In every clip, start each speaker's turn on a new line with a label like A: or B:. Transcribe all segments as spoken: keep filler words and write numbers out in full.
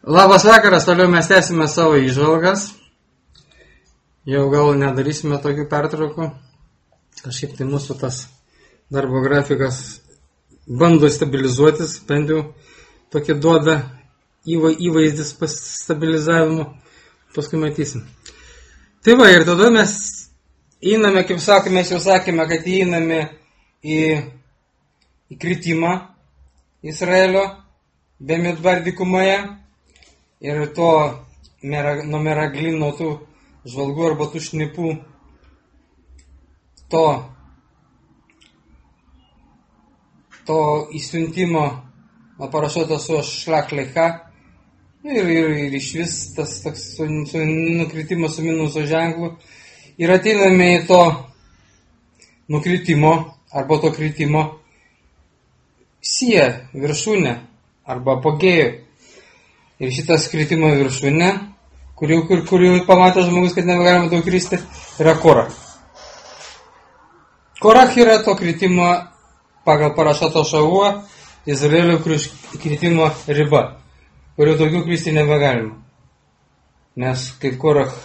A: Labas vakaras, toliau mes tęsime savo įžvalgas. Jau gal nedarysime tokių pertraukų. Kažkaip tai mūsų tas darbo grafikas bando stabilizuotis, bent jau tokį duoda įvaizdis stabilizavimo. Paskui matysim. Tai va, ir tada mes einame, kaip sakome, mes jau sakėme, kad einame į, į kritimą Izraelio Bemidbar dykumoje. Ir to nuo Meraglino tų žvalgų arba tų šnipų, to, to įsiuntimo parašoto su šlach lecha ir, ir, ir iš vis tas toks su, su nukritimo su minuso ženklu. Ir ateiname į to nukritimo arba to kritimo sieją, viršūnę arba apogėjų. Ir šitas kritimo viršūnė, kurių kur, kur pamatė žmogus, kad nebegalima daug kristi, yra Korach. Korach yra to kritimo pagal parašato šavuo Izraelio kritimo riba, kurių daugiau kristi nebegalima. Nes kaip Korach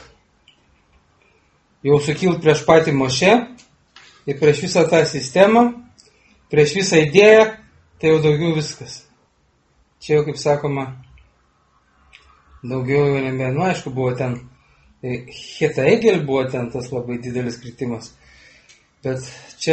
A: jau sukilt prieš patį Mošę ir prieš visą tą sistemą, prieš visą idėją, tai jau daugiau viskas. Čia jau, kaip sakoma, daugiau jau nebe, nu aišku, buvo ten Heta Egel, buvo ten tas labai didelis kritimas. Bet čia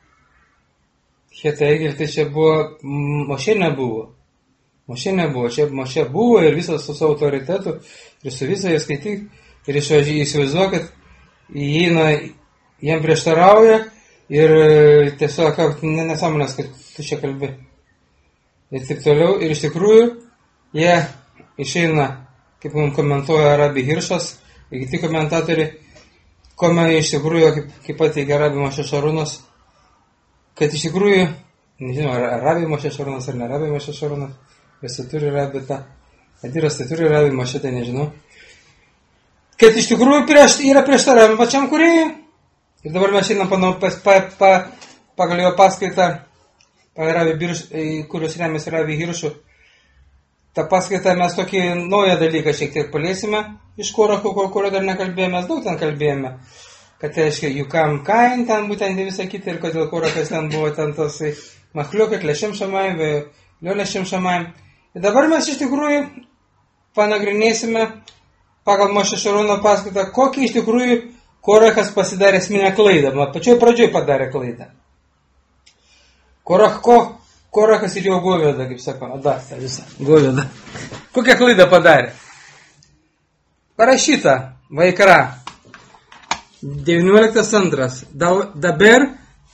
A: Heta Egel, tai čia buvo, Mošė nebuvo. Mošė nebuvo, čia Mošė buvo ir visas su savo autoritetu ir su visą jie skaityk. Ir iš įsivaizduoju, kad įeina, jiem prieštarauja ir tiesiog, nesąmonės, kad tu čia kalbi. Ir taip toliau. Ir iš tikrųjų, jie išeina, kaip mums komentuoja Rabi Hiršas ir kiti komentatoriai, komentuoja iš tikrųjų, kaip, kaip pateikia Rabi Mošė Šarunas, kad iš tikrųjų, nežinau, ar Rabi Mošė Šarunas ar ne Rabi Mošė Šarunas, visi turi Rabi tą, Adiras tai turi Rabi Mošė, tai nežinau, kad iš tikrųjų prieš, yra prieštaravimai pačiam kūrėjui. Ir dabar mes šiandien panau, pa, pa, pa, pagal jo paskaitą, pagal Rabi Birš, kurios remiasi Rabi Hiršu, tą paskaitą mes tokį naują dalyką šiek tiek paliesime iš Koracho, kurio dar nekalbėjome, mes daug ten kalbėjome, kad tai reiškia Jukam Kain, ten būtent visą kitą ir kodėl Korachas ten buvo ten tas Machliukat, Lešim Šamaim, Lio Lešim Šamaim. Ir dabar mes iš tikrųjų panagrinėsime pagal Mošė Šaruno paskaitą, kokį iš tikrųjų Korachas pasidarė esminę klaidą, pačioj pradžioj padarė klaidą. Korach ko? Korachas ir jo govėda, kaip sako, adasta visą, govėda. Kokią klaidą padarė? Parašyta, Vaikra, devynioliktas antras, Daber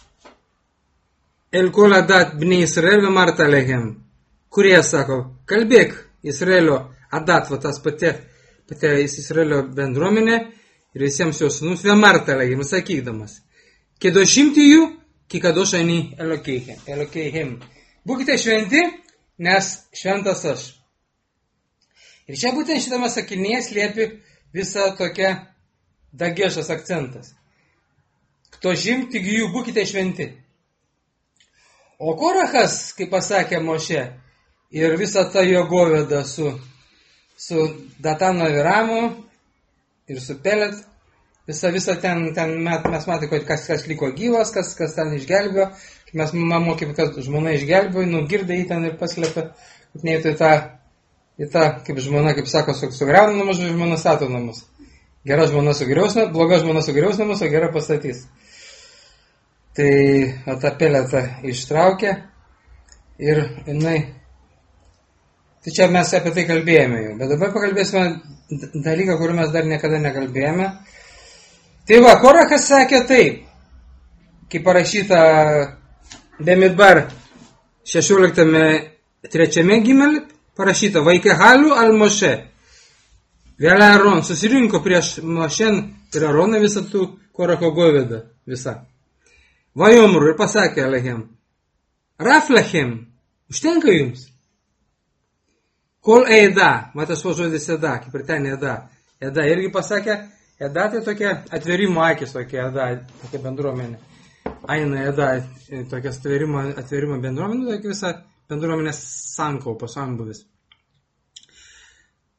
A: el kol adat bnei Israel v'amarta lehem. Kurie sako, kalbėk Izraelio adat, va tas pati, pati Izraelio bendruomenė ir visiems jos sūnus v'amarta lehem, sakykdamas, kedošim tiju, ki kadoš ani Elokeihem. Būkite šventi, nes šventas aš. Ir čia būtent šitame sakinyje slėpi visą tokią dagešas akcentas. Ktošim tigijų, būkite šventi. O Korachas, kaip pasakė Mošė, ir visą tą jo govėdą su, su Datano Aviramu ir su Pelet, visą, visą ten, ten mes matėme, kas, kas liko gyvas, kas, kas ten išgelbėjo. Mes mokėm, kad žmona išgelbėjo, nugirdė jį ten ir paslėpė, kad neįtų į tą, į tą, kaip žmona, kaip sako, sugriauna namus, žmona stato namus. Gera žmona sugriaus namus, bloga žmona sugriaus namus, o gera pastatys. Tai o tą Peletą ištraukė ir jinai, tai čia mes apie tai kalbėjome jau, bet dabar pakalbėsime dalyką, kurį mes dar niekada nekalbėjome. Tai va, Korachas sakė taip, kaip parašyta Bemidbar šešioliktame trečiame gimel, parašyta Vaikehaliu al Mošė. Vėl Aron susirinko prieš Mošen ir Aroną visą tų Koracho govėdą visą. Vajomru ir pasakė Alehem, Raflechem, užtenka jums. Kol eida, matas po žodis eda, kaip ir ten eda. Eda irgi pasakė, eda tai tokia atverimo akis, tokia eda, tokia bendruomenė. Aina eda, tokia atverimo, atverimo bendruomenė, tokia visa bendruomenės sankaupa, sambuvis.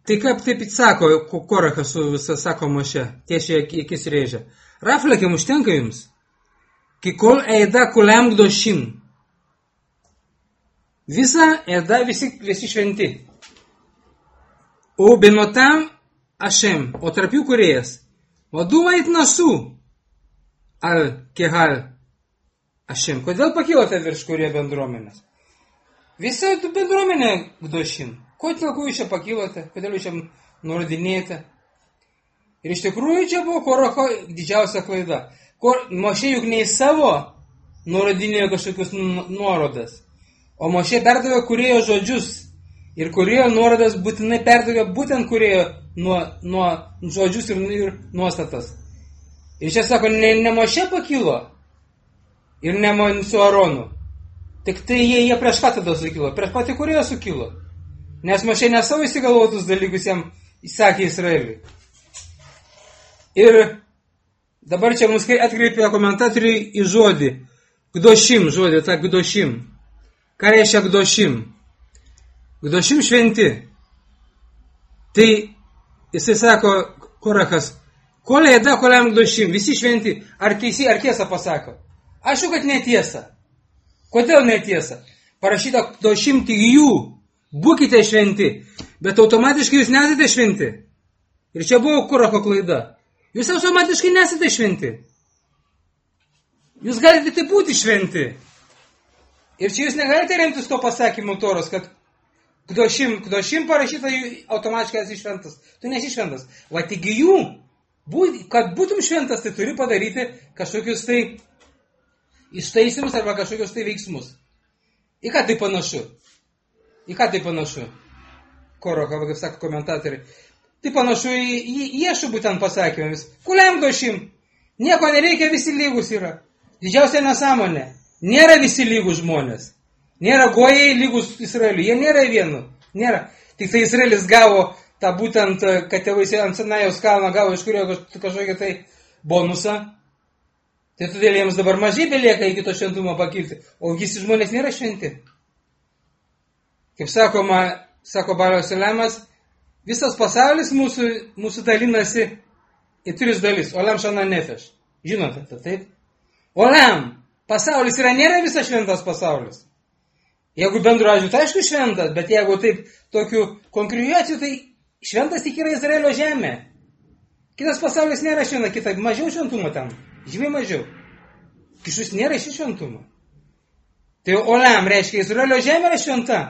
A: Tai kaip taip sako, Korachas su visą sako Moše, tiesiai akis rėžia. Raflekim užtenka jums. Ki kol eida kuliam gdošim. Visa eida visi, visi šventi. O benotam Ašem, o tarp jų kūrėjas. Vadumait nasu al kehal Ašem. Kodėl pakilote virš kurie bendruomenės? Visa bendruomenė gdošim. Kodėl jūs čia pakilote? Kodėl jūs čia nurodinėjate? Ir iš tikrųjų čia buvo Koracho didžiausia klaida. Kor, Mošė juk ne į savo nurodinėjo kažkokius nuorodas, o Mošė perdavė kūrėjo žodžius. Ir kūrėjo nuorodas būtinai perdavė būtent kūrėjo nuo, nuo žodžius ir, ir nuostatas. Ir čia sako, ne, ne Mošė pakilo ir ne su Aronu. Tik tai jie, jie prieš ką tada sukilo, prieš patį kūrėjo sukilo. Nes Mošė ne savo įsigalvotus dalykus jam įsakė Izraeliui. Ir dabar čia mus atkreipė komentatoriai į žodį. Gdošim žodį, tą gdošim. Ką reiškia gdošim? Gdošim šventi. Tai jisai sako, Korachas, kolė ėda, koliam gdošim, visi šventi. Ar teisį, ar tiesą pasako? Aišku, kad netiesa. Kodėl netiesa? Parašyta gdošim tik jų. Būkite šventi. Bet automatiškai jūs nesate šventi. Ir čia buvo Koracho klaida. Jūs automatiškai nesate šventi. Jūs galite tai būti šventi. Ir čia jūs negalite remtis to pasakymu Toros, kad kdošim, kdošim parašyta, automatiškai esi šventas. Tu nesi šventas. Va tik jų, būt, kad būtum šventas, tai turi padaryti kažkokius tai ištaisimus arba kažkokius tai veiksmus. Į ką tai panašu? Į ką tai panašu? Koracho, kaip sako komentatoriai. Tai panašu į, į Ješų būtent pasakymus. Kuliam gdošim. Nieko nereikia, visi lygus yra. Didžiausia nesąmonė. Nėra visi lygus žmonės. Nėra gojai lygus Izraeliui. Jie nėra vienu. Nėra. Tik tai Izraelis gavo tą būtent, kad tėvai ant Sinajaus kalno gavo iš kurio kažkokią tai bonusą. Tai todėl jiems dabar mažai belieka iki to šventumo pakilti. O visi žmonės nėra šventi. Kaip sakoma, sako Balio Selemas, visas pasaulis mūsų, mūsų dalinasi į tris dalis. Olam šana nefeš. Žinote, tai taip? Olam. Pasaulis yra nėra visas šventas pasaulis. Jeigu bendru atžvilgiu, tai aišku šventas, bet jeigu taip tokių konkrečių, tai šventas tik yra Izraelio žemė. Kitas pasaulis nėra šventas, kita mažiau šventumo ten. Žymiai mažiau. Kišus nėra šį šventumą. Tai Olam reiškia Izraelio žemė yra šventa.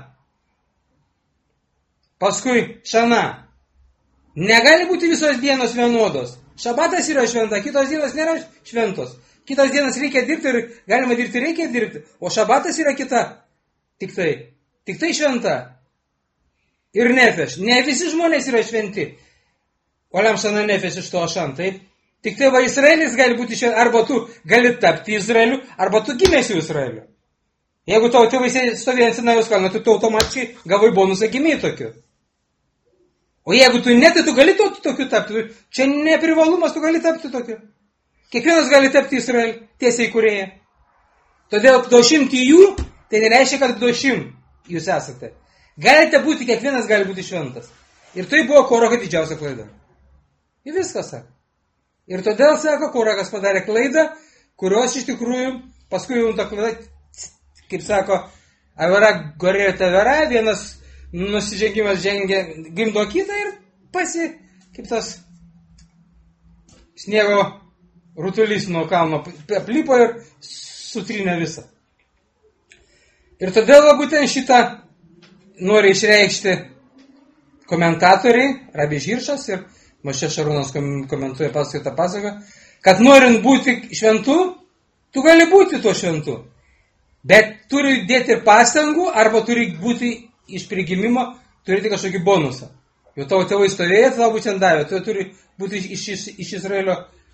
A: Paskui šana. Negali būti visos dienos vienodos. Šabatas yra šventa, kitos dienos nėra šventos. Kitos dienos reikia dirbti ir galima dirbti, reikia dirbti. O šabatas yra kita. Tik tai. Tik tai šventa. Ir nefeš. Ne visi žmonės yra šventi. Olam šana nefeš iš to ašan, taip? Tik tai va Izraelis gali būti šventa. Arba tu gali tapti Izraeliu, arba tu gimėsi Izraeliu. Jeigu tavo tėvai stovėjo ant Sinajaus kalno, tai tu automatiškai gavai bonusą gimėjai tokiu. O jeigu tu ne, tai tu gali to, tokiu tapti. Čia neprivalumas, tu gali tapti tokiu. Kiekvienas gali tapti Izraelį, tiesiai kūrėją. Todėl gdošimti jų, tai nereiškia, kad gdošim jūs esate. Galite būti, kiekvienas gali būti šventas. Ir tai buvo Koracho didžiausia klaida. Ir viskas sako. Ir todėl, sako, Korachas padarė klaidą, kurios iš tikrųjų, paskui jau ta klaida, kaip sako, avera gorėjo tavera, vienas nusižengimas žengia, gimdo kitą ir pasi, kaip tas sniego rutulys nuo kalno aplipo ir sutrynė visą. Ir todėl būtent šitą nori išreikšti komentatoriai, Rabi Žiršas ir Mošė Šarunas komentuoja paskaitą pasaką, kad norint būti šventu, tu gali būti tuo šventu. Bet turi dėti ir pastangų, arba turi būti iš prigimimo, turėti kažkokį bonusą. Jau tavo tėvai stovėjo, tavo būtent davė, tu turi būti iš, iš, iš Izraelio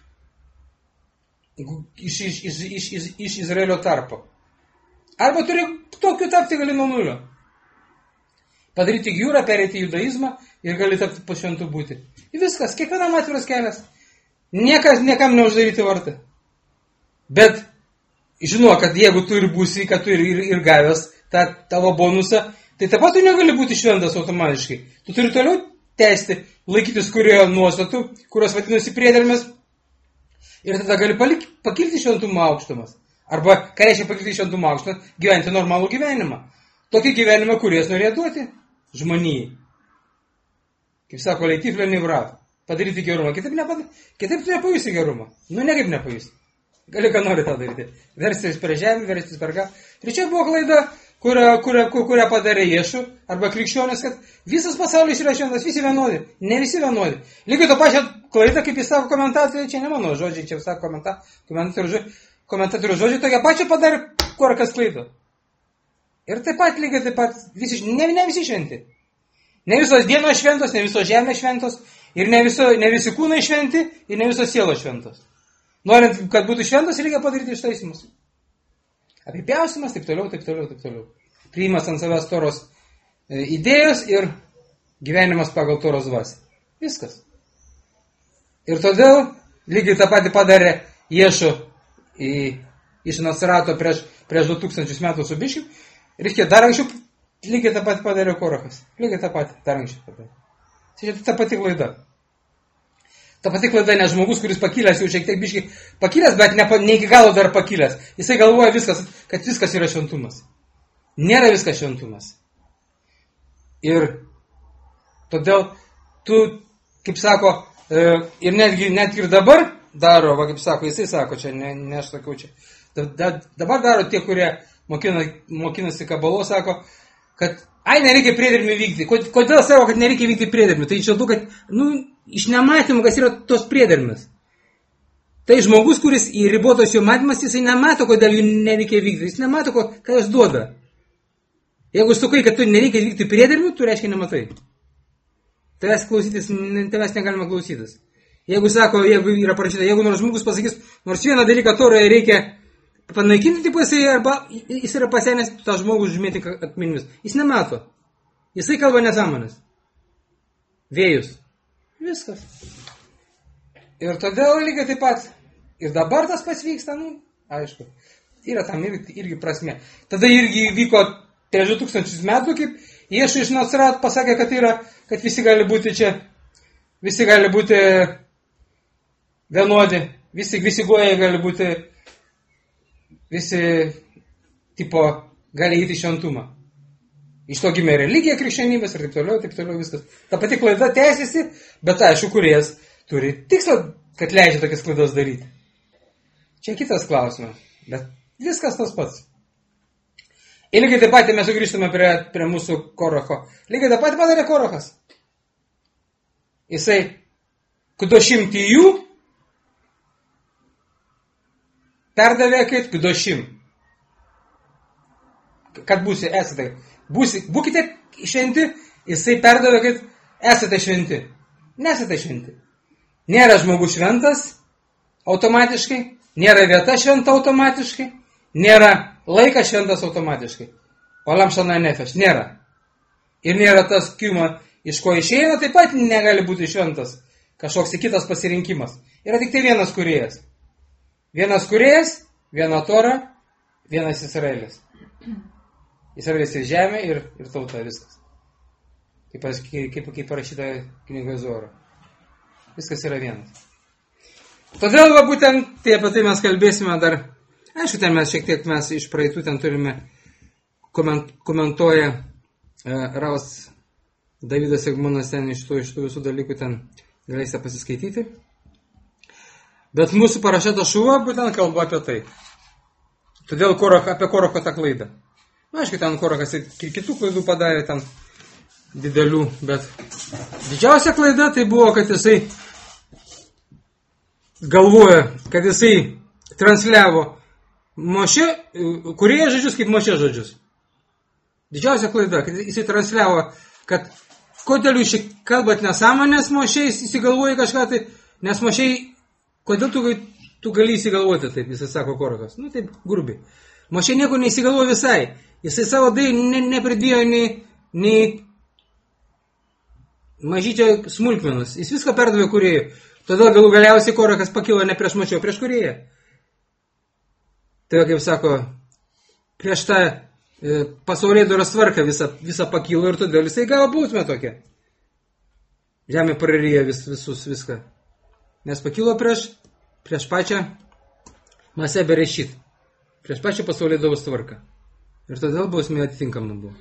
A: iš, iš, iš, iš, iš, iš Izraelio tarpo. Arba turi tokiu tapti gali nuo nulio. Padaryti jūrą, perėti judaizmą ir gali tapti pašventų būti. Ir viskas, kiekvienam atviras kelias. Niekas, niekam neuždaryti vartai. Bet žinau, kad jeigu tu ir būsi, kad tu ir, ir, ir gavęs tą tavo bonusą, tai taip pat tu negali būti šventas automatiškai. Tu turi toliau tęsti, laikytis kuriojo nuostatų, kurios vadinasi priedermės. Ir tada gali palik, pakilti šventumo aukštumas. Arba, ką reiškia pakilti šventumo aukštumas, gyventi normalų gyvenimą. Tokį gyvenimą, kuris norėjo duoti žmonijai. Kaip sako, leitiflė nevrat. Padaryti gerumą. Kitaip, nepad... Kitaip tu nepajusi gerumą. Nu, nekaip nepajusi. Gali ką nori tą daryti. Verstis per žemę, verstis per ką. Ir čia buvo klaida, kurią, kurią, kurią padarė Jėšų arba krikščionis, kad visas pasaulis yra šventas, visi vienodi. Ne visi vienodi. Lygiai to pačią klaidą, kaip jis sako komentatoriai, čia ne mano žodžiai, čia sako komenta, komentatorių, komentatorių žodžiai, tokia pačia padarė Korakas klaidą. Ir taip pat lygiai taip pat, visi, ne, ne visi šventi. Ne visos dienos šventos, ne visos žemės šventos, ir ne, viso, ne visi kūnai šventi, ir ne visos sielos šventos. Norint, kad būtų šventas, reikia padaryti ištaisimus. Apipjausimas, taip toliau, taip toliau, taip toliau. Priimas ant savęs toros e, idėjos ir gyvenimas pagal toros dvasią. Viskas. Ir todėl lygiai tą patį padarė Jėšų iš Nacarato prieš, prieš du tūkstančius metų su biškiu. Reikia dar anksčiau, lygiai tą patį padarė Korachas. Lygiai tą patį, dar anksčiau padarė. Tai čia ta pati klaida. Ta pati klaida, nes žmogus, kuris pakilęs, jau šiek tiek biškai pakilęs, bet ne, ne iki galo dar pakilęs. Jisai galvoja, viskas, kad viskas yra šventumas. Nėra viskas šventumas. Ir todėl tu, kaip sako, ir netgi net ir dabar daro, va, kaip sako, jisai sako, čia ne, ne aš sakau čia. Da, da, dabar daro tie, kurie mokina, mokinasi kabalos, sako, kad ai, nereikia priedermių vykti. Kodėl sako, kad nereikia vykti priedermių? Tai čia tu, kad, nu, iš nematymų, kas yra tos priedermės. Tai žmogus, kuris į ribotos jo matymas, jisai nemato, kodėl jų nereikia vykti. Jis nemato, ką jos duoda. Jeigu sakai, kad tu nereikia vykti priedermių, tu reiškia nematai. Tavęs klausytis, tavęs negalima klausytis. Jeigu sako, jeigu yra parašyta, jeigu nors žmogus pasakys, nors vieną dalyką toroje reikia panaikinti, tipo jisai, arba jis yra pasenęs tą žmogų žymėti akmenimis. Jis nemato. Jisai kalba nesąmonės. Vėjus. Viskas. Ir todėl lygiai taip pat. Ir dabar tas pats vyksta, nu, aišku. Yra tam irgi, irgi prasmė. Tada irgi vyko prieš du tūkstančius metų, kaip Jėšų iš Nacarato pasakė, kad yra, kad visi gali būti čia, visi gali būti vienodi, visi, visi gojai gali būti, visi, tipo, gali įti šventumą. Iš to gimė religija, krikščionybės ir taip toliau, taip toliau viskas. Ta pati klaida tęsiasi, bet aišku, kuriejas turi tikslą, kad leidžia tokias klaidas daryti. Čia kitas klausimas, bet viskas tas pats. Ir lygiai taip pat mes sugrįžtame prie, prie mūsų Koracho. Lygiai taip pat padarė Korachas. Jisai, kudošim tijų, perdavė kaip kudošim. Kad būsi, esate, būsi, būkite šventi, jisai perdavė kaip esate šventi. Nesate šventi. Nėra žmogus šventas automatiškai, nėra vieta šventa automatiškai, nėra laikas šventas automatiškai. Olam šana nefeš. Nėra. Ir nėra tas kiuma, iš ko išeina, taip pat negali būti šventas. Kažkoks kitas pasirinkimas. Yra tik tai vienas kūrėjas. Vienas kūrėjas, viena tora, vienas Izraelis. Izraelis ir žemė, ir, ir tauta, viskas. Kaip, kaip, kaip parašyta knygoje Zoro. Viskas yra vienas. Todėl, va, būtent, tai apie tai mes kalbėsime dar. Aišku, ten mes šiek tiek mes iš praeitų ten turime koment, komentuoja e, Ravas Davidas Egmonas ten iš tų, iš tų visų dalykų ten galėsite pasiskaityti. Bet mūsų parašyta šuva būtent kalba apie tai. Todėl Korach, apie Koracho tą klaidą. Na, aišku, ten Korachas ir kitų klaidų padarė ten didelių, bet didžiausia klaida tai buvo, kad jisai galvoja, kad jisai transliavo Mošė, kurie žodžius kaip Mošė žodžius. Didžiausia klaida, kad jisai transliavo, kad kodėl jūs kalbat nesąmonės Mošė, įsigalvoja kažką tai, nes Mošė, kodėl tu, tu gali įsigalvoti taip, jisai sako Korachas. Nu, taip, grubiai. Mošė nieko neįsigalvoja visai. Jisai savo dai ne, nepridėjo nei, nei mažyčio smulkmenus. Jis viską perdavė kūrėjui. Todėl galų galiausiai Korachas pakilo ne prieš Mošę, o prieš kūrėją. Tai kaip sako, prieš tą e, pasaulėdaros tvarką visą, visą pakilo ir todėl jisai gavo bausmę tokią. žemė prarijo vis, visus viską. Nes pakilo prieš, prieš pačią Masę Berešit, prieš pačią pasaulio Dievo tvarką. Ir todėl bausmė atitinkama buvo.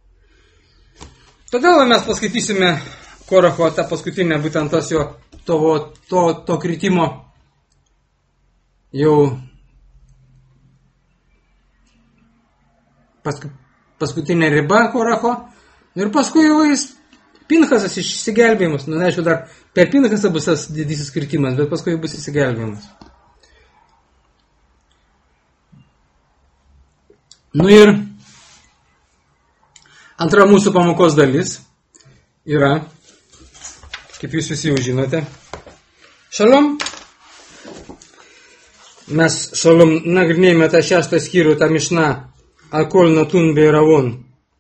A: Todėl mes paskaitysime Koracho, tą paskutinę, būtent tas jo, to, to, to kritimo jau pask, paskutinė riba Koracho. Ir paskui jau jis Pinchasas išsigelbėjimas. Nu, aišku, dar per Pinchasą bus tas didysis kritimas, bet paskui bus išsigelbėjimas. Nu ir antra mūsų pamokos dalis yra, kaip jūs visi jau žinote, šalom. Mes šalom nagrinėjame tą šeštą skyrių, tą mišną Al-Kol Natun Beiravon.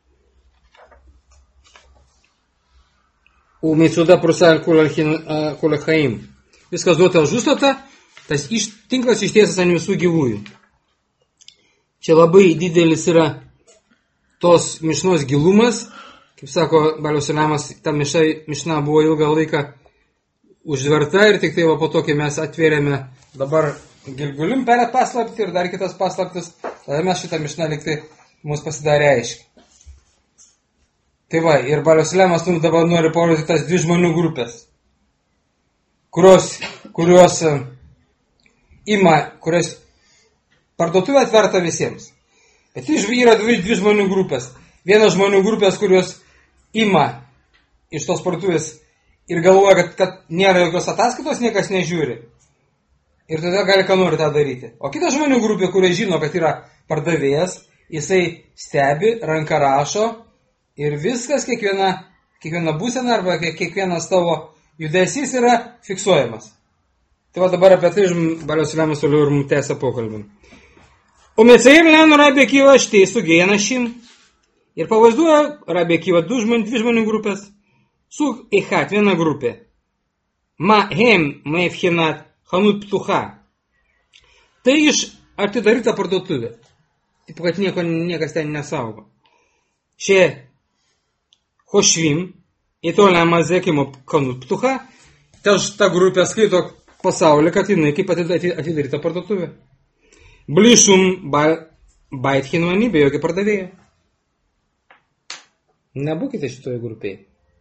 A: U Meitsuda Prusa Al-Kol Al-Chaim. Viskas duota už užstatą, tas iš, tinklas ištiesas ant visų gyvųjų. Čia labai didelis yra tos mišnos gilumas. Kaip sako Baliaus Saliamas, ta miša, mišna buvo ilgą laiką užverta ir tik tai va po to, kai mes atvėrėme dabar Gilgulim per paslaptį ir dar kitas paslaptis, tada mes šitą mišną liktai mums pasidarė aiškiai. Tai va, ir Baliaus Saliamas mums dabar nori parodyti tas dvi žmonių grupės, kurios, kurios ima, kurios parduotuvė atverta visiems. Bet yra dvi, dvi žmonių grupės. Vienas žmonių grupės, kurios ima iš tos parduotuvės ir galvoja, kad, kad nėra jokios ataskaitos, niekas nežiūri. Ir tada gali ką nori tą daryti. O kita žmonių grupė, kurie žino, kad yra pardavėjas, jisai stebi, ranka rašo ir viskas, kiekviena, kiekviena būsena arba kiekvienas tavo judesys yra fiksuojamas. Tai va dabar apie tai Baliaus Saliamas toliau ir mums tęsia pokalbį. O Mecair Leno Rabbi Akiva štai sugė našim ir pavaizduoja Rabbi Akiva du žmonių, dvi žmonių grupės. Sug Echat, viena grupė. Ma hem meifhinat hanut ptucha. Tai iš atidaryta parduotuvė. Taip, kad nieko, niekas ten nesaugo. Šie hošvim, įtolė mazekimo hanut ptucha, ta, ta grupė skaito pasaulį, kad jinai kaip atidaryta parduotuvė. Blišum bait hinvani, be jokio pardavėjo. Nebūkite šitoje grupėje.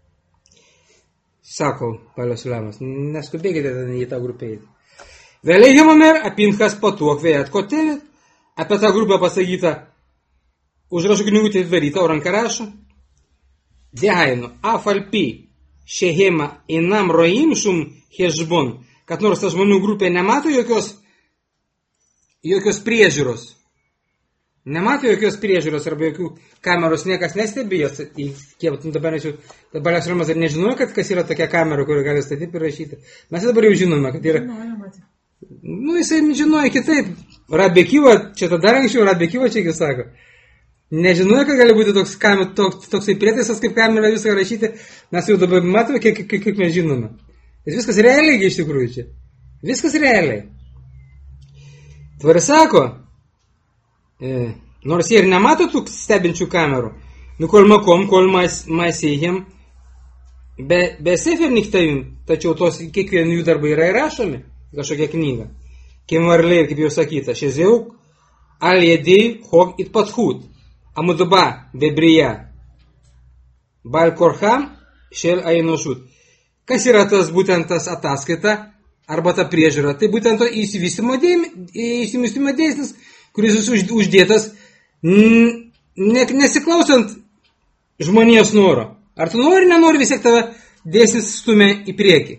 A: Sako Baliaus Saliamas, neskubėkite į tą grupėje. Vėliai Himomer apinchas patuok vėjat kotelėt, apie tą grupę pasakyta, užrašų knygutė atdaryta, o ranka rašo. Dehainu, afalpi, šehema inam roim šum hešbon, kad nors ta žmonių grupė nemato jokios jokios priežiūros. Nemato jokios priežiūros arba jokių kameros, niekas nestebėjo. Kiek dabar aš jau, Baliaus Saliamas dar nežinojo, kad kas yra tokia kamera, kuri gali statyti ir rašyti. Mes dabar jau žinome, kad yra. Nu, jisai žinojo kitaip. Rabbi Akiva, čia tada anksčiau Rabbi Akiva čia iki sako. Nežinojo, kad gali būti toks, toks, toksai prietaisas kaip kamera viską rašyti. Mes jau dabar matome, kiek, kiek, kiek mes žinome. Bet viskas realiai iš tikrųjų čia. Viskas realiai. Tvari sako, e, nors jie ir nemato tų stebinčių kamerų, nu kol makom, kol masėjim, be, be sefer niktavim, tačiau tos kiekvienų jų darbai yra įrašomi, kažkokia knyga. Kim varliai, kaip jau sakyta, šeziauk, al jedei hog it pathut, amuduba bebrija, bal korham, šel ainošut. Kas yra tas būtent tas ataskaita? Arba ta priežiūra, tai būtent to įsivystymo dėsnis, kuris uždėtas ne, nesiklausant žmonijos noro. Ar tu nori, nenori, vis tiek tave dėsnis stumia į priekį.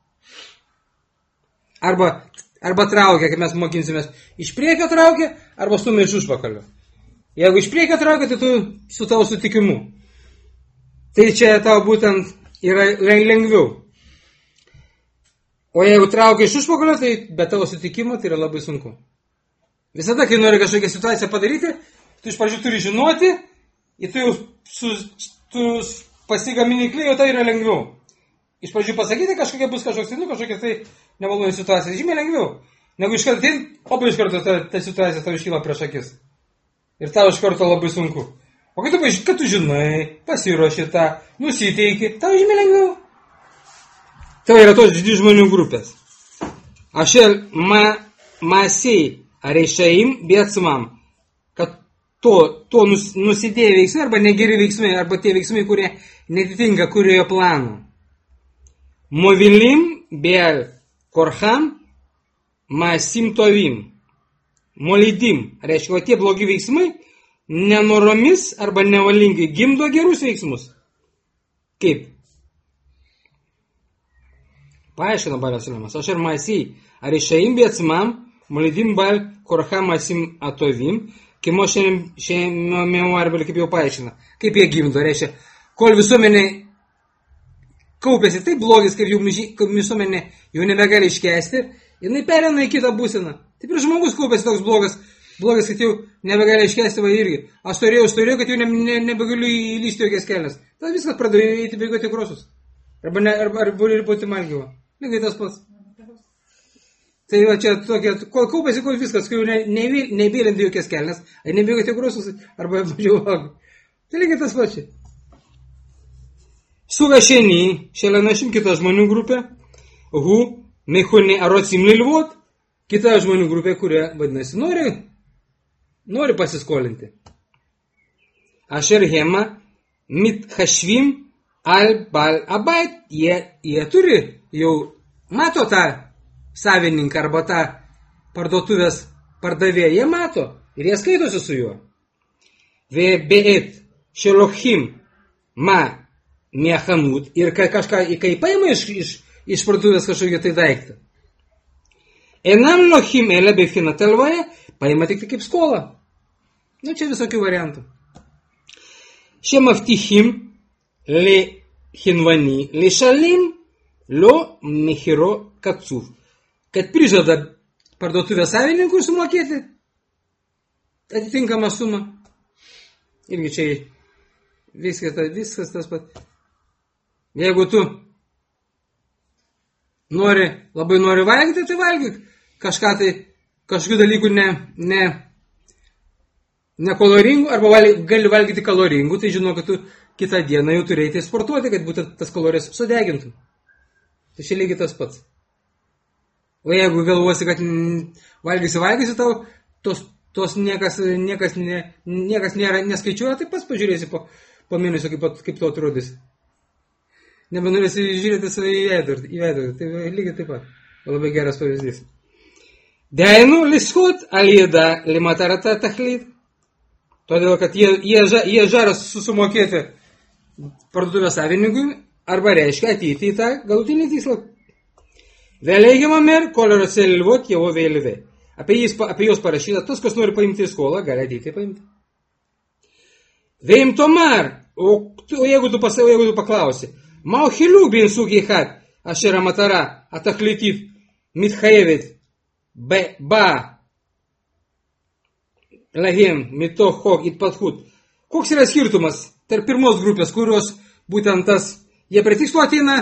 A: Arba, arba traukia, kaip mes mokinsimės, iš priekio traukia, arba stumia iš užpakalio. Jeigu iš priekio traukia, tai tu su tavo sutikimu. Tai čia tau būtent yra lengviau. O jeigu traukia iš užpakalio, tai be tavo sutikimo tai yra labai sunku. Visada, kai nori kažkokią situaciją padaryti, tu iš pradžių turi žinoti, ir tu jau su, tu pasigamini klėjų, tai yra lengviau. Iš pradžių pasakyti kažkokia bus kažkoks, nu, kažkokia tai nemaloni situacija, žymiai lengviau. Negu iš karto, opa iš karto ta, ta situacija tau iškyla prieš akis. Ir tau iš karto labai sunku. O kai tu, kad tu žinai, pasiruoši tą, nusiteiki, tau žymiai lengviau. Tai yra tos dvi žmonių grupės. Asher ma, Masei Areishaim Bėtsumam, kad to, to nus, nusidėję veiksmai arba negeri veiksmai, arba tie veiksmai, kurie netitinka kuriojo plano. Movilim Bėl Korham Masim Tovim. Molidim, reiškia, o tie blogi veiksmai nenoromis arba nevalingai gimdo gerus veiksmus. Kaip? Paaiškina Balas Salimas. Asher Masei Areishaim Bėtsumam, Molidim Bėl Korham Masim Atovim, Kimo šiame memoarbe, kaip jau paaiškina. Kaip jie gimdo, reiškia, kol visuomenė kaupėsi taip blogis, kaip jau visuomenė jau nebegali iškesti, jinai perina į kitą būseną. Taip ir žmogus kaupėsi toks blogas, blogas, kad jau nebegali iškesti, va irgi. Aš turėjau, aš turėjau, kad jau ne, ne, nebegaliu įlysti jokias kelias. Tada viskas pradėjo eiti bėgoti krosus. Arba, ne, arba, arba ir būti malgyvo. Lygiai tas pats. Tai va čia tokia, kol kaupėsi, kol viskas, kai jau ne, ne, nebėlinti jokias kelias, ar nebėgoti krosus, arba mažiau valgų. Tai lygiai tas pats čia. Suga šeni, šalia našim kita žmonių grupė, hu, mechone arocim lilvot, kita žmonių grupė, kurie, vadinasi, nori, nori pasiskolinti. Asher hema, mit hashvim, al bal abait, jie, jie turi, jau mato tą savininką arba tą parduotuvės pardavėją, jie mato ir jie skaitosi su juo. Ve beet, shelochim, ma, Mechanut ir kažką, kai paima iš, iš, iš parduotuvės kažkokį tai daiktą. Enam lochim ele befina telvoje, paima tik kaip skolą. Nu, čia visokių variantų. Šie maftichim le hinvani le šalim lo mechiro katsuv. Kad prižada parduotuvės savininkui sumokėti atitinkamą sumą. Irgi čia viskas, viskas tas pat. Jeigu tu nori, labai nori valgyti, tai valgyk kažką tai, kažkokių dalykų ne, ne, ne kaloringų, arba valgy, gali valgyti kaloringų, tai žinau, kad tu kitą dieną jau turėjai sportuoti, kad būtent tas kalorijas sudegintum. Tai čia lygiai tas pats. O jeigu galvosi, kad valgysi, valgysi, tau tos, tos niekas, niekas, ne, niekas nėra, neskaičiuoja, tai pats pažiūrėsi po, po mėnesio, kaip, kaip to atrodys. Nebenorėsi žiūrėti save į veidrodį, į veidrodį. Tai lygiai taip pat. Labai geras pavyzdys. Deinu liskut alida limatarata tachlit. Todėl, kad jie, jie, jie žaras susumokėti parduotuvės savininkui, arba reiškia ateiti į tą galutinį tikslą. Vėleigiamą mer, koloras elvot, jevo vėlive. Apie, jis, apie jos parašyta, tas, kas nori paimti skolą, gali ateiti paimti. Veim tomar, o, o jeigu tu, pas, jeigu tu paklausi, Маухилу бин сугихат, ашера матара, атахлитив, митхаевит, ба, лагем, митохок, итпадхут. Koks yra skirtumas tarp pirmos grupės, kurios būtent tas, jie prie tikslo ateina,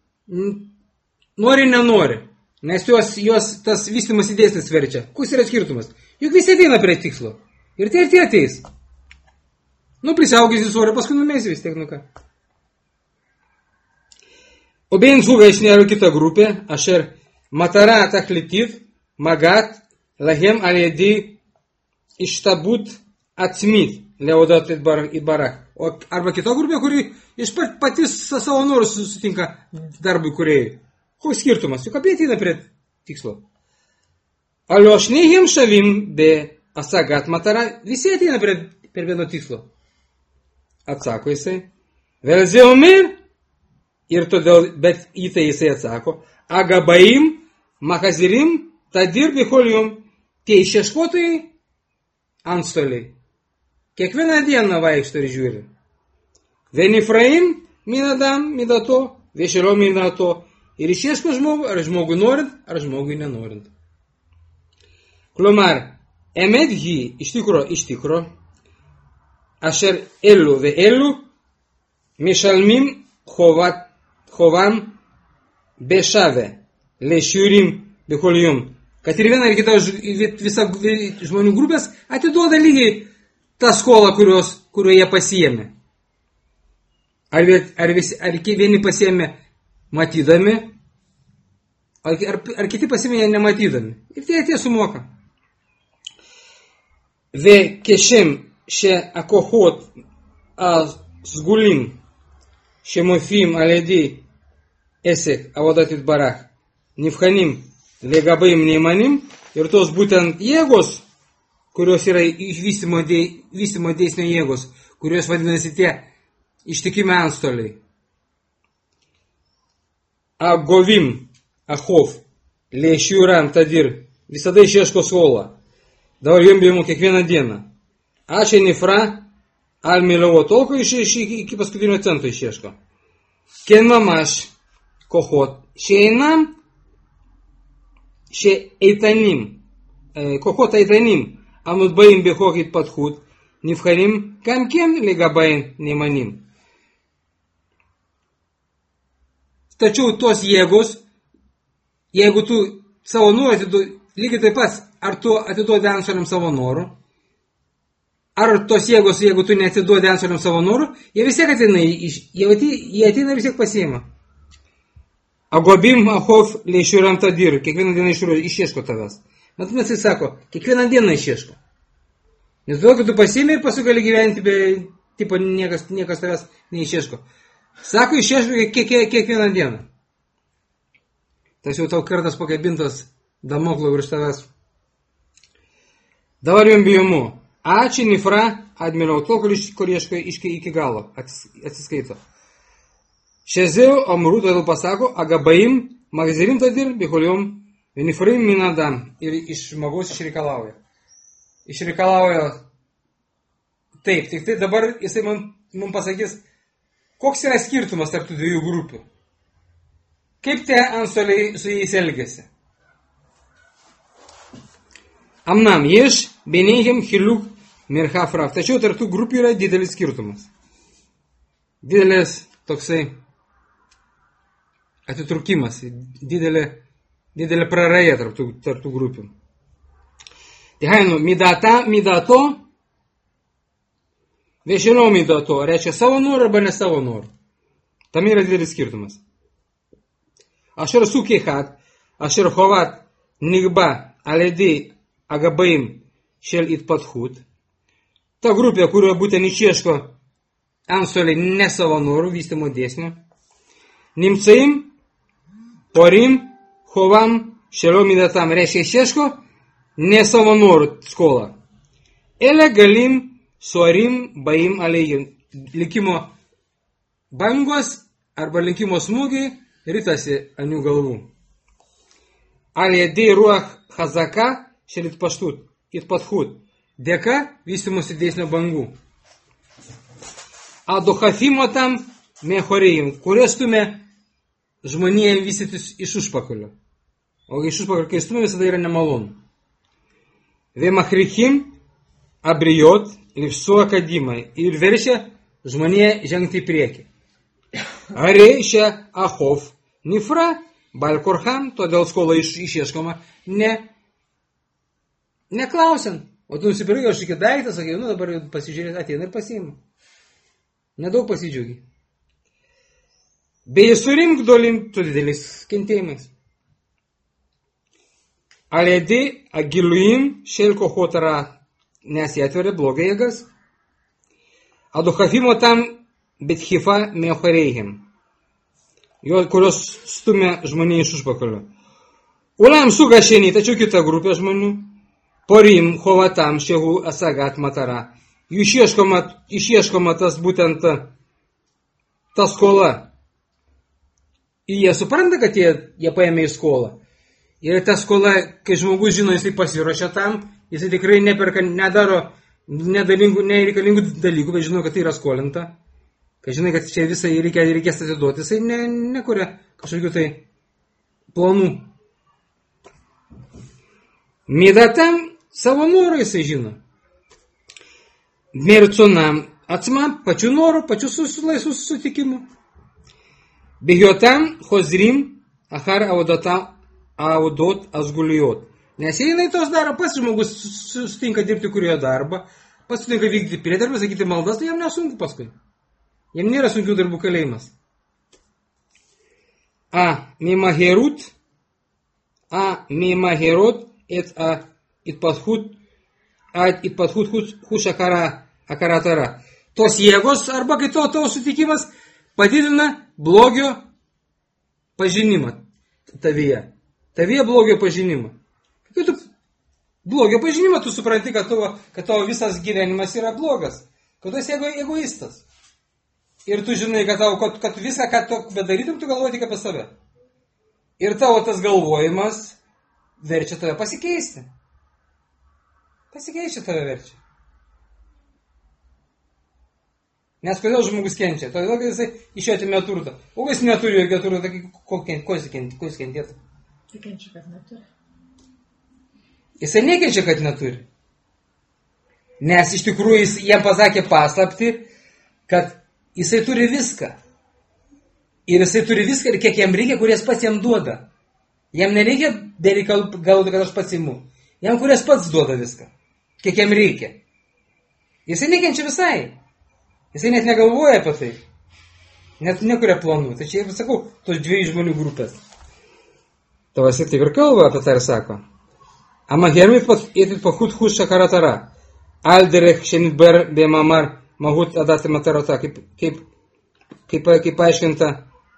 A: nori, nenori, nes juos, juos tas vystymas dėsnis verčia. Koks yra skirtumas? Juk visi ateina prie tikslo. Ir tie ir tie ateis. Nu, prisiaugysi svorį, paskui numėsi vis tiek, nu ką. O bein suga išnėra kita grupė, asher matara tachlitiv, magat, lahem alėdi ištabut atsmit, leodat itbarach. O arba kita grupė, kuri iš pat, patys savo norus sutinka darbui kūrėjai. Koks skirtumas? Juk apie ateina prie tikslo. Alio šneihem šavim be asagat matara, visi ateina prie, prie vieno tikslo. Atsako jisai. Velzeomer, ir todėl, bet į tai jisai atsako, agabaim, makazirim, tadir bicholium, tie išieškotojai antstoliai. Kiekvieną dieną vaikšto ir žiūri. Venifraim, minadam, midato, viešero minato, ir išieško žmogų, ar žmogui norint, ar žmogui nenorint. Klomar, emet hi, iš tikro, iš tikro, asher elu ve elu, mishalmim chovat, chovam bešave, lešiurim becholium. Kad ir viena ir kita visa žmonių grupės atiduoda lygiai tą skolą, kurios, kurioje pasiėmė. Ar, ar, visi, ar vieni pasiėmė matydami, Ar, ar, ar kiti pasiminė nematydami. Ir tie tie sumoka. וכשם שהכוחות הסגולים שמופיעים על ידי עסק עבודת יתברך נבחנים לגביים נאמנים ir tos būtent jėgos, kurios yra išvystymo dėsnio jėgos, kurios vadinasi tie ištikimi antstoliai. Agovim, achov, lėšiuram tadir, visada išieško skolą. Dabar jom bijimo kiekvieną dieną. Ačiū nifra, al miliavo tolko iš, iš, iki paskutinio cento išieško. Ken mamaš kohot, šeinam, שאיתנים, כוחות האיתנים המוטבעים בחוק התפתחות נבחנים גם כן לגביהם נאמנים. Tačiau tos jėgos, jeigu tu savo norų atiduodi, lygiai taip pat, ar tu atiduodi antstoliam savo norų, ar tos jėgos, jeigu tu neatiduodi antstoliam savo norų, jie vis tiek ateina, jie ateina vis tiek pasiima. Agobim achov lėšiuram tadir, kiekvieną dieną išieško tavęs. Bet mes jis sako, kiekvieną dieną išieško. Nes duoda, kad tu pasiimi ir paskui gali gyventi, be, tipo, niekas, niekas tavęs neišieško. Sako, išieško kiek, kiek, kiekvieną dieną. Tas jau tau kartas pakabintas damoklo virš tavęs. Dabar jom bijomu. Ačiū nifra admirau to, kur ieško iki galo, atsiskaito. Šezeu amrų todėl pasako, agabaim, magzirim tadir, biholiom, vinifrim minadam. Ir iš žmogaus išreikalauja. Išreikalauja. Taip, tik tai dabar jisai man, man pasakys, koks yra skirtumas tarp tų dviejų grupių. Kaip tie antstoliai su jais elgėsi. Amnam, ješ, beneikim, hiliuk, mirhafraf. Tačiau tarp tų grupių yra didelis skirtumas. Didelis toksai atitrukimas, didelė, didelė praraja tarp tų, tarp tų grupių. Tai hainu, midata, midato, viešino midato, reiškia savo norų arba ne savo norų. Tam yra didelis skirtumas. Asher sukihat, asher chovat, nigba, aledi, agabaim, šel itpathut. Ta grupė, kurioje būtent išieško antstoliai ne savo norų, vystymo dėsnio. Nimcaim, porim, chovam, šelomidatam, reiškia išieško ne savo norų skolą. Ele galim, suarim, baim, alejim. Likimo bangos arba likimo smūgiai ritasi ant jų galvų. Alėdė ruach hazaka šelit paštut, itpathut. Dėka vystymosi dėsnio bangų. Adohafimo tam mechorėjim, kurios stumia žmonėje vystytis iš užpakalio. O iš užpakalio, kai stumia, visada yra nemalonu. Vemachrichim abrijot lipsu akadimai ir veršia žmonėje žengti į priekį. Areišia achov nifra balkorham, todėl skola iš, išieškoma ne, neklausiant. O tu nusipirkai kažkokį daiktą, sakai, nu dabar pasižiūrėti, ateina ir pasiima. Nedaug pasidžiaugi. Bei surim gdolim, tu didelis kentėjimais. Alėdi agiluim šelko hotara, nes jie atveria blogą jėgas. Aduhafimo tam bethifa meochareihim, kurios stumia žmonė iš užpakalio. Ulam sugašeni, tačiau kita grupė žmonių. Porim chovatam šehu asagat matara. Jų išieškoma, išieškoma tas būtent ta skola. Ir jie supranta, kad jie, jie paėmė į skolą. Ir ta skola, kai žmogus žino, jisai pasiruošia tam, jisai tikrai neperka, nedaro nereikalingų dalykų, bet žino, kad tai yra skolinta. Kai žinai, kad čia visai reikia, reikės atiduoti, jisai ne, nekuria kažkokių tai planų. Midatam savo norų jisai žino. Merconam atsman, pačių norų, pačių laisvų susitikimų. Bihiotam hozrim achar audot asgulijot. Nes jei jinai tos daro, pats žmogus sutinka dirbti kurioje darbą, pats sutinka vykdyti priedarbą, sakyti maldas, tai jam nesunku paskui. Jam nėra sunkių darbų kalėjimas. A, mimaherut а мимагерот эт а итпадхут а итпадхут хуш акара akaratara. Tos jėgos arba kai to tavo sutikimas padidina blogio pažinimą tavyje. Tavyje blogio pažinimą. Kai tu blogio pažinimą, tu supranti, kad tavo, kad tavo visas gyvenimas yra blogas. Kad tu esi ego, egoistas. Ir tu žinai, kad, tau, kad, kad viską, ką tu bedarytum, tu galvoji tik apie save. Ir tavo tas galvojimas verčia tave pasikeisti. Pasikeisti tave verčia. Nes kodėl žmogus kenčia? Todėl, kad jisai iš jo atimė turtą. O jis neturi jokio turto, tai ko, ko jis kentėtų?
B: Tai kenčia, kad neturi.
A: Jisai nekenčia, kad neturi. Nes iš tikrųjų jis jam pasakė paslaptį, kad jisai turi viską. Ir jisai turi viską ir kiek jam reikia, kurias pats jam duoda. Jam nereikia bereikalų galvoti, kad aš pats imu. Jam kurias pats duoda viską. Kiek jam reikia. Jisai nekenčia visai. Jisai net negalvoja apie tai. Net nekuria planų. Tai čia ir sakau, tos dviejų žmonių grupės. Tavas ir taip ir kalba apie tai ir sako. Ama hermit etit pachut hush akaratara. Alderech šenit ber be mamar mahut adati matarata. Kaip, kaip, kaip, kaip paaiškinta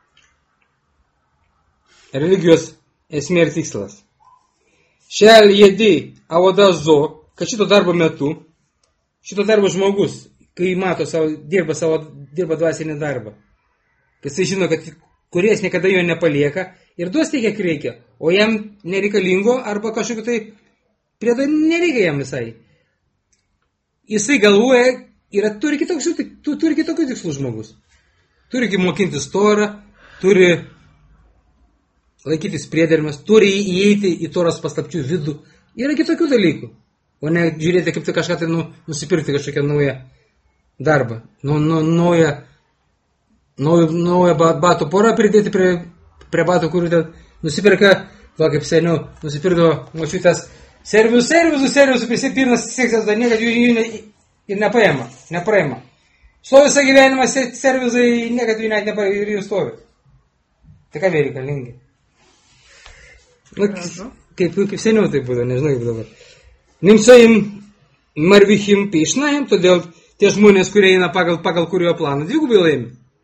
A: religijos esmė ir tikslas. Šel jėdį avoda zo, kad šito darbo metu, šito darbo žmogus, kai mato savo, dirba savo, dirba dvasinį darbą. Kai jisai žino, kad kuriejas niekada jo nepalieka ir duos tiek, kiek reikia, o jam nereikalingo arba kažkokio tai priedo nereikia jam visai. Jisai galvoja, yra, turi kitokių, tu, turi kitokių tikslų žmogus. Turi mokintis Torą, turi laikytis priedermės, turi įeiti į Toros paslapčių vidų. Yra kitokių dalykų, o ne žiūrėti, kaip tai kažką tai nu, nusipirkti kažkokią naują darbą, nu, nu, naują, naują, naują batų porą pridėti prie, prie batų, kurių ten nusipirka, va kaip seniau, nusipirdo močiutės servisų, servisų, servisų, prisipirnas sekcijas, dar niekad jų, jų ne, ir nepaima, nepraima. Stovi visą gyvenimą servisai, niekad jų net nepaima ir jų stovi. Tai ką vėl reikalingi? Nu, kaip, kaip seniau tai būdavo, nežinau kaip dabar. Nimsojim marvichim peišnajim, todėl tie žmonės, kurie eina pagal, pagal kurio planą, dvigubai laimi.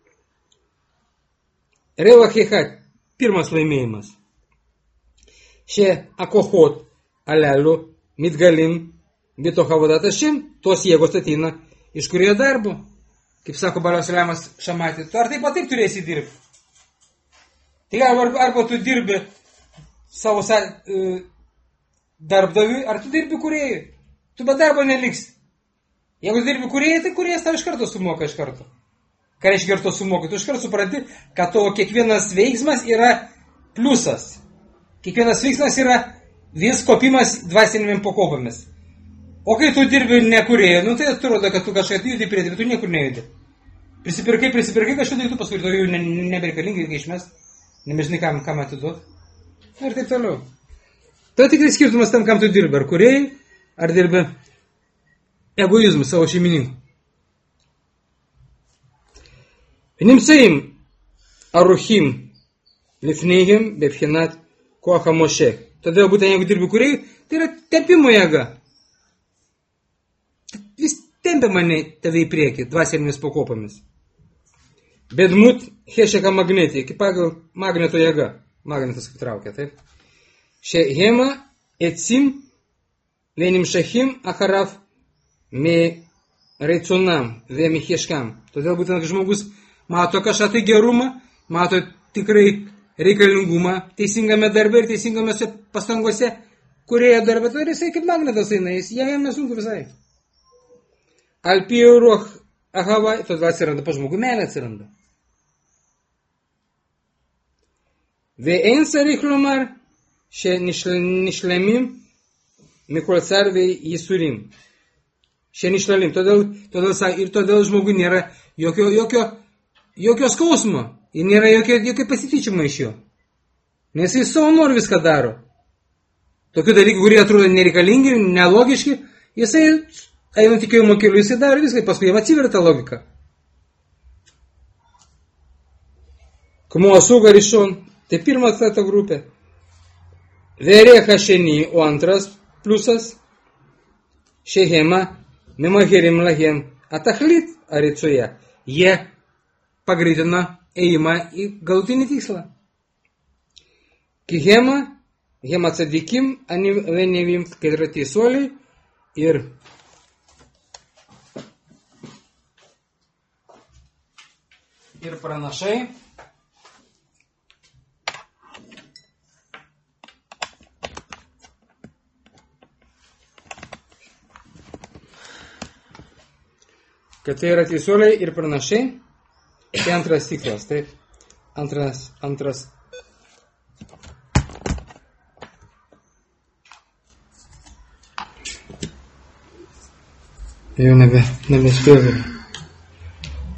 A: Revachichat, pirmas laimėjimas. Šie akohot alelių mitgalim bitohavodat ašim, tos jėgos ateina iš kurio darbo. Kaip sako Balios Lemas Šamatį, tu ar taip pat taip turėsi dirbti? Tai arba, arba tu dirbi savo uh, darbdaviui, ar tu dirbi kūrėjui. Tu be darbo neliksi. Jeigu dirbi kūrėjai, tai kūrėjas tau iš karto sumoka iš karto. Ką reiškia karto sumoka? Tu iš karto supranti, kad tavo kiekvienas veiksmas yra pliusas. Kiekvienas veiksmas yra vis kopimas dvasinėmis pakopomis. O kai tu dirbi ne kūrėjai, nu tai atrodo, kad tu kažką judi prie, bet tu niekur nejudi. Prisipirkai, prisipirkai kažką, tai tu paskui to jau ne, nebereikalingai, kai išmes, nebežinai, kam, kam atiduot. Ir taip toliau. Tai tikrai skirtumas tam, kam tu dirbi, ar kūrėjai, ar dirbi egoizmų savo šeimininkų. Nimseim aruchim lifneihim bepchinat kocha mošek. Todėl būtent jeigu dirbi kūrėjai, tai yra tempimo jėga. Vis tempia mane tave į priekį, dvasinėmis pakopomis. Bedmut hešeka magnetė, kaip pagal magneto jėga. Magnetas kaip traukia, taip? Še hema etsim lenim šachim acharaf me reiconam, vėmi hieškam. Todėl būtent, kad žmogus mato kažką tai gerumą, mato tikrai reikalingumą teisingame darbe ir teisingame pastangose, kurioje darbe, tai jisai kaip magnetas eina, jis jam nesunku visai. Alpijų ruoch ahavai, todėl atsiranda, pa žmogų meilė atsiranda. Ve'en sarich lomar, še nishlemim mikol carvei jisurim. Še nishlemim, todėl, todėl, ir todėl žmogui nėra jokio, jokio, jokio skausmo, ir nėra jokio, jokio pasityčimo iš jo. Nes jis savo nori viską daro. Tokių dalykų, kurie atrodo nereikalingi, nelogiški, jisai eina tikėjimo keliu, jisai daro viską, paskui jam atsiverta logika. Como asuga rishon, tai pirma ta grupė. Verecha šeni, o antras pliusas, šehema, mimoherim lahem, atachlit aricuja. Jie pagreitina ėjimą į galutinį tikslą. Kihema, hema tzadikim, ani venevim, kai yra teisuoliai ir ir pranašai. Kad tai yra teisuoliai ir pranašai, tai antras tikras, taip, antras, antras. Jau nebe, nebespėjau.